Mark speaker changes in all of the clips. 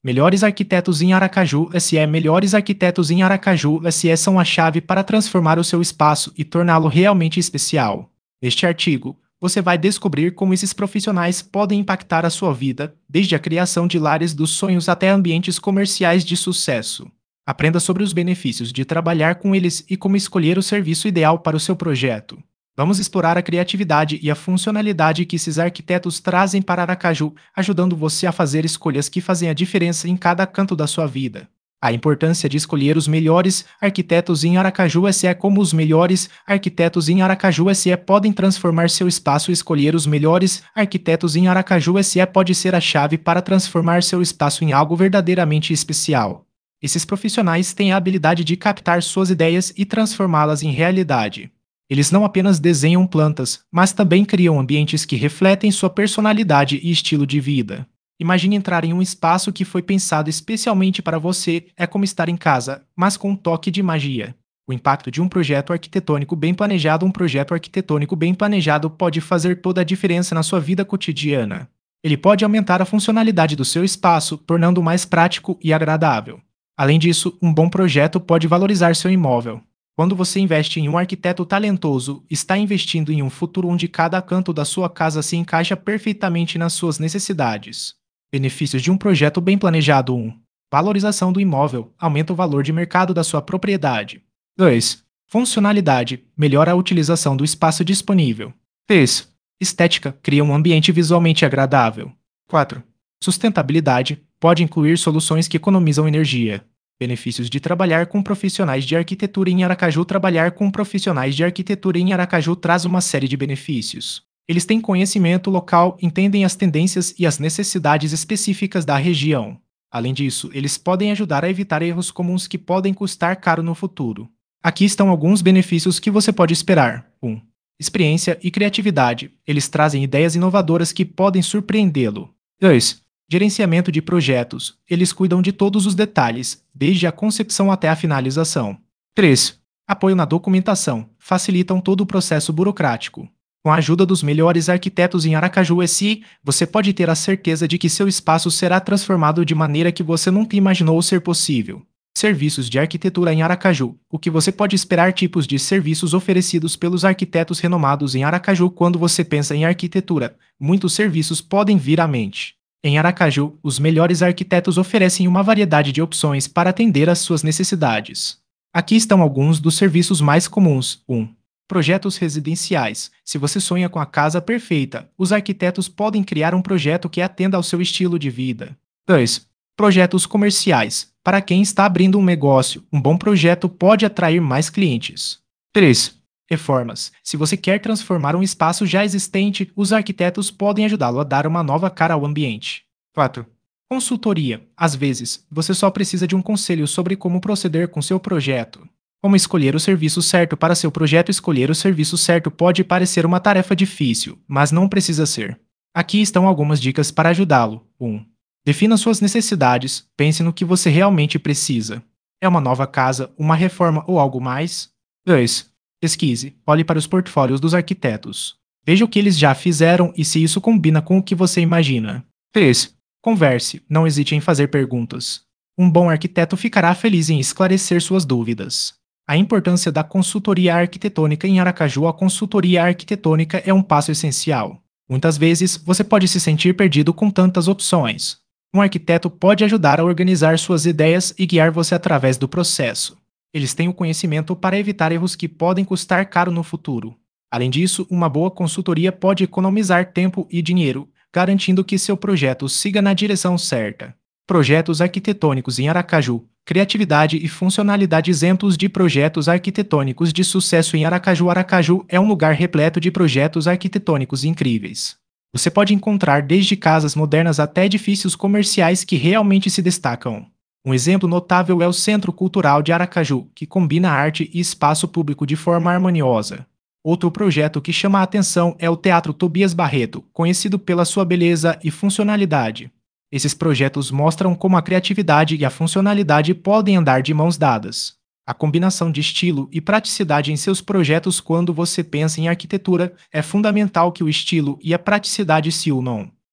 Speaker 1: Melhores arquitetos em Aracaju SE. Melhores arquitetos em Aracaju SE são a chave para transformar o seu espaço e torná-lo realmente especial. Neste artigo, você vai descobrir como esses profissionais podem impactar a sua vida, desde a criação de lares dos sonhos até ambientes comerciais de sucesso. Aprenda sobre os benefícios de trabalhar com eles e como escolher o serviço ideal para o seu projeto. Vamos explorar a criatividade e a funcionalidade que esses arquitetos trazem para Aracaju, ajudando você a fazer escolhas que fazem a diferença em cada canto da sua vida. A importância de escolher os melhores arquitetos em Aracaju SE. Como os melhores arquitetos em Aracaju SE podem transformar seu espaço. Escolher os melhores arquitetos em Aracaju SE pode ser a chave para transformar seu espaço em algo verdadeiramente especial. Esses profissionais têm a habilidade de captar suas ideias e transformá-las em realidade. Eles não apenas desenham plantas, mas também criam ambientes que refletem sua personalidade e estilo de vida. Imagine entrar em um espaço que foi pensado especialmente para você. É como estar em casa, mas com um toque de magia. O impacto de um projeto arquitetônico bem planejado. Um projeto arquitetônico bem planejado pode fazer toda a diferença na sua vida cotidiana. Ele pode aumentar a funcionalidade do seu espaço, tornando-o mais prático e agradável. Além disso, um bom projeto pode valorizar seu imóvel. Quando você investe em um arquiteto talentoso, está investindo em um futuro onde cada canto da sua casa se encaixa perfeitamente nas suas necessidades. Benefícios de um projeto bem planejado. 1. Valorização do imóvel. Aumenta o valor de mercado da sua propriedade. 2. Funcionalidade. Melhora a utilização do espaço disponível. 3. Estética. Cria um ambiente visualmente agradável. 4. Sustentabilidade. Pode incluir soluções que economizam energia. Benefícios de trabalhar com profissionais de arquitetura em Aracaju. Trabalhar com profissionais de arquitetura em Aracaju traz uma série de benefícios. Eles têm conhecimento local, entendem as tendências e as necessidades específicas da região. Além disso, eles podem ajudar a evitar erros comuns que podem custar caro no futuro. Aqui estão alguns benefícios que você pode esperar. 1. Experiência e criatividade. Eles trazem ideias inovadoras que podem surpreendê-lo. 2. Gerenciamento de projetos. Eles cuidam de todos os detalhes, desde a concepção até a finalização. 3. Apoio na documentação. Facilitam todo o processo burocrático. Com a ajuda dos melhores arquitetos em Aracaju SE, você pode ter a certeza de que seu espaço será transformado de maneira que você nunca imaginou ser possível. Serviços de arquitetura em Aracaju. O que você pode esperar? Tipos de serviços oferecidos pelos arquitetos renomados em Aracaju. Quando você pensa em arquitetura, muitos serviços podem vir à mente. Em Aracaju, os melhores arquitetos oferecem uma variedade de opções para atender às suas necessidades. Aqui estão alguns dos serviços mais comuns. 1. Projetos residenciais. Se você sonha com a casa perfeita, os arquitetos podem criar um projeto que atenda ao seu estilo de vida. 2. Projetos comerciais. Para quem está abrindo um negócio, um bom projeto pode atrair mais clientes. 3. Reformas. Se você quer transformar um espaço já existente, os arquitetos podem ajudá-lo a dar uma nova cara ao ambiente. 4. Consultoria. Às vezes, você só precisa de um conselho sobre como proceder com seu projeto. Como escolher o serviço certo para seu projeto? Escolher o serviço certo pode parecer uma tarefa difícil, mas não precisa ser. Aqui estão algumas dicas para ajudá-lo. 1. Defina suas necessidades, pense no que você realmente precisa. É uma nova casa, uma reforma ou algo mais? 2. Pesquise, olhe para os portfólios dos arquitetos. Veja o que eles já fizeram e se isso combina com o que você imagina. 3. Converse, não hesite em fazer perguntas. Um bom arquiteto ficará feliz em esclarecer suas dúvidas. A importância da consultoria arquitetônica em Aracaju. A consultoria arquitetônica é um passo essencial. Muitas vezes, você pode se sentir perdido com tantas opções. Um arquiteto pode ajudar a organizar suas ideias e guiar você através do processo. Eles têm o conhecimento para evitar erros que podem custar caro no futuro. Além disso, uma boa consultoria pode economizar tempo e dinheiro, garantindo que seu projeto siga na direção certa. Projetos arquitetônicos em Aracaju. Criatividade e funcionalidade. Exemplos de projetos arquitetônicos de sucesso em Aracaju. Aracaju é um lugar repleto de projetos arquitetônicos incríveis. Você pode encontrar desde casas modernas até edifícios comerciais que realmente se destacam. Um exemplo notável é o Centro Cultural de Aracaju, que combina arte e espaço público de forma harmoniosa. Outro projeto que chama a atenção é o Teatro Tobias Barreto, conhecido pela sua beleza e funcionalidade. Esses projetos mostram como a criatividade e a funcionalidade podem andar de mãos dadas. A combinação de estilo e praticidade em seus projetos. Quando você pensa em arquitetura, é fundamental que o estilo e a praticidade se unam.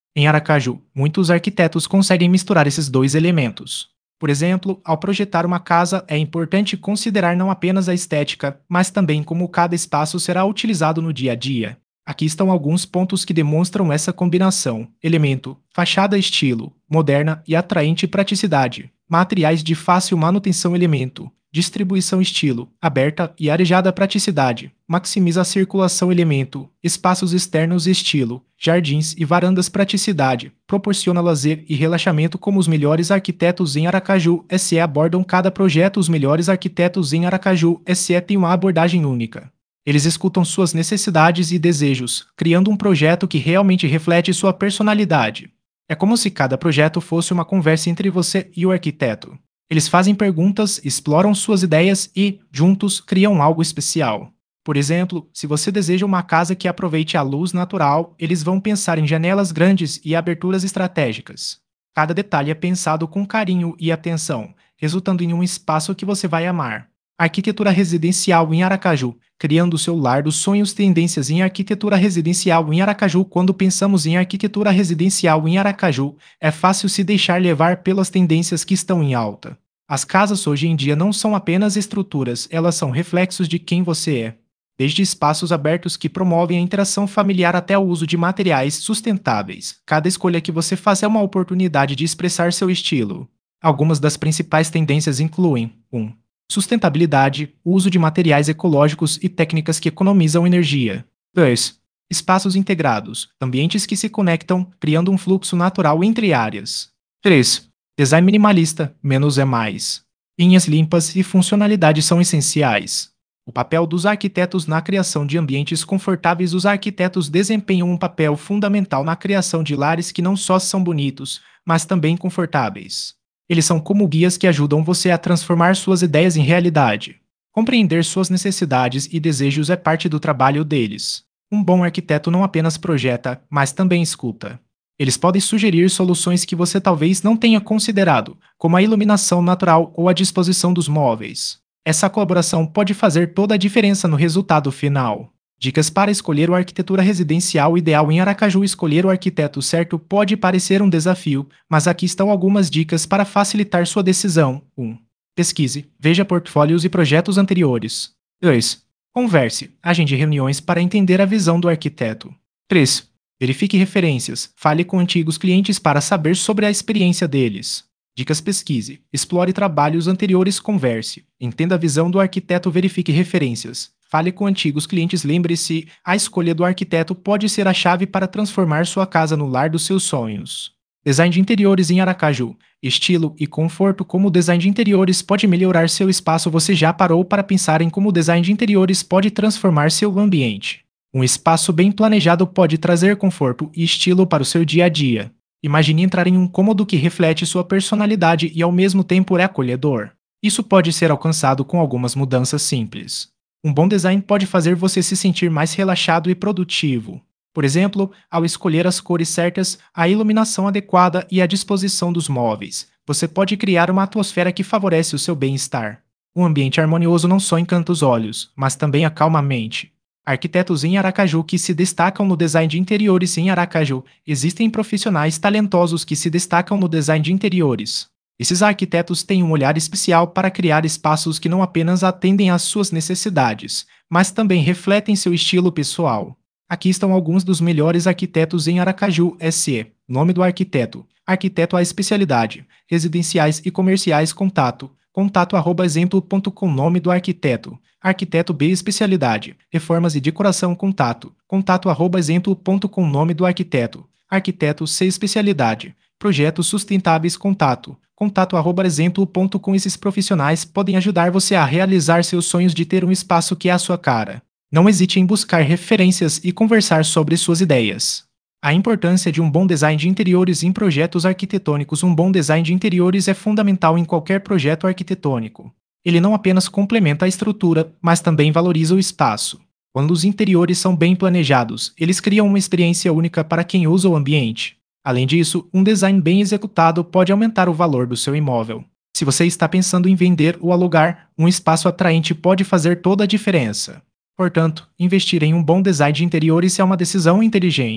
Speaker 1: Em Aracaju, muitos arquitetos conseguem misturar esses dois elementos. Por exemplo, ao projetar uma casa, é importante considerar não apenas a estética, mas também como cada espaço será utilizado no dia a dia. Aqui estão alguns pontos que demonstram essa combinação: elemento, fachada estilo, moderna e atraente praticidade, materiais de fácil manutenção elemento, distribuição estilo, aberta e arejada praticidade, maximiza a circulação elemento, espaços externos estilo, jardins e varandas praticidade, proporciona lazer e relaxamento como os melhores arquitetos em Aracaju SE abordam cada projeto. Os melhores arquitetos em Aracaju SE têm uma abordagem única. Eles escutam suas necessidades e desejos, criando um projeto que realmente reflete sua personalidade. É como se cada projeto fosse uma conversa entre você e o arquiteto. Eles fazem perguntas, exploram suas ideias e, juntos, criam algo especial. Por exemplo, se você deseja uma casa que aproveite a luz natural, eles vão pensar em janelas grandes e aberturas estratégicas. Cada detalhe é pensado com carinho e atenção, resultando em um espaço que você vai amar. Arquitetura residencial em Aracaju, criando o seu lar dos sonhos. Tendências em arquitetura residencial em Aracaju. Quando pensamos em arquitetura residencial em Aracaju, é fácil se deixar levar pelas tendências que estão em alta. As casas hoje em dia não são apenas estruturas, elas são reflexos de quem você é. Desde espaços abertos que promovem a interação familiar até o uso de materiais sustentáveis, cada escolha que você faz é uma oportunidade de expressar seu estilo. Algumas das principais tendências incluem: 1. Sustentabilidade, uso de materiais ecológicos e técnicas que economizam energia. 2. Espaços integrados, ambientes que se conectam, criando um fluxo natural entre áreas. 3. Design minimalista, menos é mais. Linhas limpas e funcionalidade são essenciais. O papel dos arquitetos na criação de ambientes confortáveis. Os arquitetos desempenham um papel fundamental na criação de lares que não só são bonitos, mas também confortáveis. Eles são como guias que ajudam você a transformar suas ideias em realidade. Compreender suas necessidades e desejos é parte do trabalho deles. Um bom arquiteto não apenas projeta, mas também escuta. Eles podem sugerir soluções que você talvez não tenha considerado, como a iluminação natural ou a disposição dos móveis. Essa colaboração pode fazer toda a diferença no resultado final. Dicas para escolher o arquitetura residencial ideal em Aracaju. Escolher o arquiteto certo pode parecer um desafio, mas aqui estão algumas dicas para facilitar sua decisão. 1. Pesquise, veja portfólios e projetos anteriores. 2. Converse, agende reuniões para entender a visão do arquiteto. 3. Verifique referências, fale com antigos clientes para saber sobre a experiência deles. Dicas: pesquise, explore trabalhos anteriores, converse, entenda a visão do arquiteto, verifique referências. Fale com antigos clientes. Lembre-se, a escolha do arquiteto pode ser a chave para transformar sua casa no lar dos seus sonhos. Design de interiores em Aracaju. Estilo e conforto. Como o design de interiores pode melhorar seu espaço? Você já parou para pensar em como o design de interiores pode transformar seu ambiente? Um espaço bem planejado pode trazer conforto e estilo para o seu dia a dia. Imagine entrar em um cômodo que reflete sua personalidade e ao mesmo tempo é acolhedor. Isso pode ser alcançado com algumas mudanças simples. Um bom design pode fazer você se sentir mais relaxado e produtivo. Por exemplo, ao escolher as cores certas, a iluminação adequada e a disposição dos móveis, você pode criar uma atmosfera que favorece o seu bem-estar. Um ambiente harmonioso não só encanta os olhos, mas também acalma a mente. Arquitetos em Aracaju que se destacam no design de interiores. Em Aracaju, existem profissionais talentosos que se destacam no design de interiores. Esses arquitetos têm um olhar especial para criar espaços que não apenas atendem às suas necessidades, mas também refletem seu estilo pessoal. Aqui estão alguns dos melhores arquitetos em Aracaju SE. Nome do arquiteto. Arquiteto A especialidade. Residenciais e comerciais. Contato. Contato@exemplo.com. Nome do arquiteto. Arquiteto B especialidade. Reformas e decoração. Contato. Contato@exemplo.com. Nome do arquiteto. Arquiteto C especialidade. Projetos sustentáveis. Contato. Contato@exemplo.com. Esses profissionais podem ajudar você a realizar seus sonhos de ter um espaço que é a sua cara. Não hesite em buscar referências e conversar sobre suas ideias. A importância de um bom design de interiores em projetos arquitetônicos. Um bom design de interiores é fundamental em qualquer projeto arquitetônico. Ele não apenas complementa a estrutura, mas também valoriza o espaço. Quando os interiores são bem planejados, eles criam uma experiência única para quem usa o ambiente. Além disso, um design bem executado pode aumentar o valor do seu imóvel. Se você está pensando em vender ou alugar, um espaço atraente pode fazer toda a diferença. Portanto, investir em um bom design de interiores é uma decisão inteligente.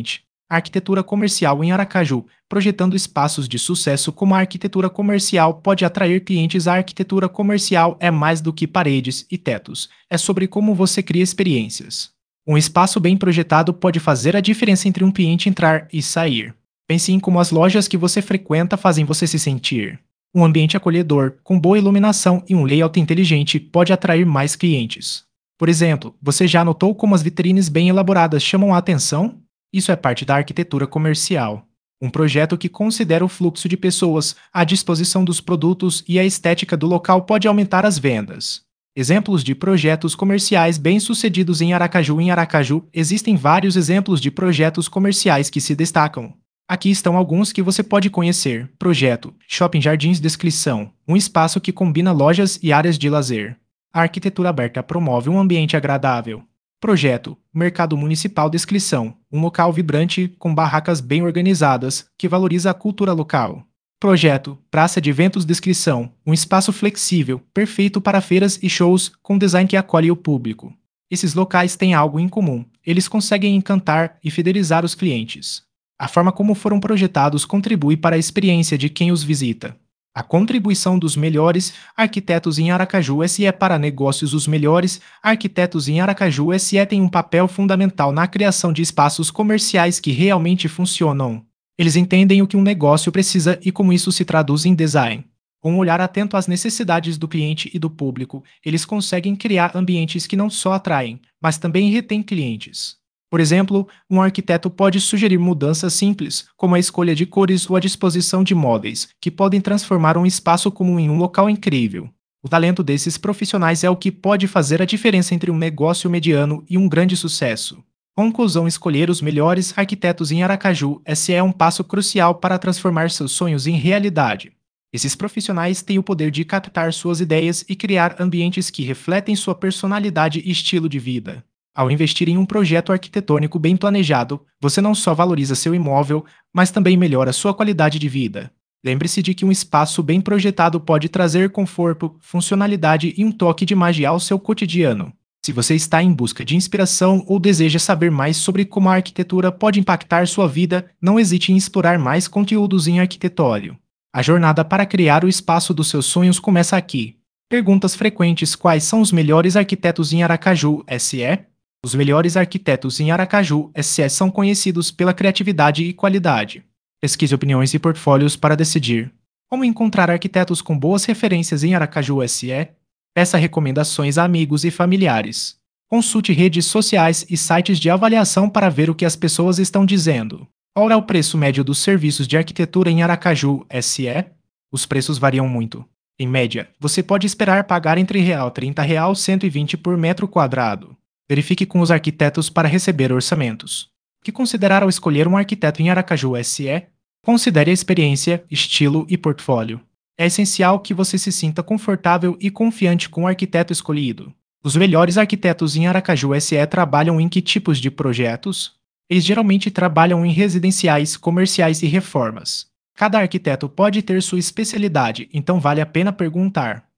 Speaker 1: Arquitetura comercial em Aracaju, projetando espaços de sucesso como a arquitetura comercial pode atrair clientes. A arquitetura comercial é mais do que paredes e tetos, é sobre como você cria experiências. Um espaço bem projetado pode fazer a diferença entre um cliente entrar e sair. Pense em como as lojas que você frequenta fazem você se sentir. Um ambiente acolhedor, com boa iluminação e um layout inteligente pode atrair mais clientes. Por exemplo, você já notou como as vitrines bem elaboradas chamam a atenção? Isso é parte da arquitetura comercial. Um projeto que considera o fluxo de pessoas, a disposição dos produtos e a estética do local pode aumentar as vendas. Exemplos de projetos comerciais bem-sucedidos em Aracaju. Em Aracaju, existem vários exemplos de projetos comerciais que se destacam. Aqui estão alguns que você pode conhecer. Projeto Shopping Jardins. Descrição: um espaço que combina lojas e áreas de lazer. A arquitetura aberta promove um ambiente agradável. Projeto Mercado Municipal. Descrição: um local vibrante com barracas bem organizadas que valoriza a cultura local. Projeto Praça de Eventos. Descrição: um espaço flexível, perfeito para feiras e shows, com design que acolhe o público. Esses locais têm algo em comum: eles conseguem encantar e fidelizar os clientes. A forma como foram projetados contribui para a experiência de quem os visita. A contribuição dos melhores arquitetos em Aracaju SE para negócios. Os melhores arquitetos em Aracaju SE têm um papel fundamental na criação de espaços comerciais que realmente funcionam. Eles entendem o que um negócio precisa e como isso se traduz em design. Com um olhar atento às necessidades do cliente e do público, eles conseguem criar ambientes que não só atraem, mas também retêm clientes. Por exemplo, um arquiteto pode sugerir mudanças simples, como a escolha de cores ou a disposição de móveis, que podem transformar um espaço comum em um local incrível. O talento desses profissionais é o que pode fazer a diferença entre um negócio mediano e um grande sucesso. Conclusão: escolher os melhores arquitetos em Aracaju SE é um passo crucial para transformar seus sonhos em realidade. Esses profissionais têm o poder de captar suas ideias e criar ambientes que refletem sua personalidade e estilo de vida. Ao investir em um projeto arquitetônico bem planejado, você não só valoriza seu imóvel, mas também melhora sua qualidade de vida. Lembre-se de que um espaço bem projetado pode trazer conforto, funcionalidade e um toque de magia ao seu cotidiano. Se você está em busca de inspiração ou deseja saber mais sobre como a arquitetura pode impactar sua vida, não hesite em explorar mais conteúdos em Arquitetório. A jornada para criar o espaço dos seus sonhos começa aqui. Perguntas frequentes: quais são os melhores arquitetos em Aracaju SE? Os melhores arquitetos em Aracaju SE são conhecidos pela criatividade e qualidade. Pesquise opiniões e portfólios para decidir. Como encontrar arquitetos com boas referências em Aracaju SE? Peça recomendações a amigos e familiares. Consulte redes sociais e sites de avaliação para ver o que as pessoas estão dizendo. Qual é o preço médio dos serviços de arquitetura em Aracaju SE? Os preços variam muito. Em média, você pode esperar pagar entre R$30 e R$120 por metro quadrado. Verifique com os arquitetos para receber orçamentos. O que considerar ao escolher um arquiteto em Aracaju SE? Considere a experiência, estilo e portfólio. É essencial que você se sinta confortável e confiante com o arquiteto escolhido. Os melhores arquitetos em Aracaju SE trabalham em que tipos de projetos? Eles geralmente trabalham em residenciais, comerciais e reformas. Cada arquiteto pode ter sua especialidade, então vale a pena perguntar.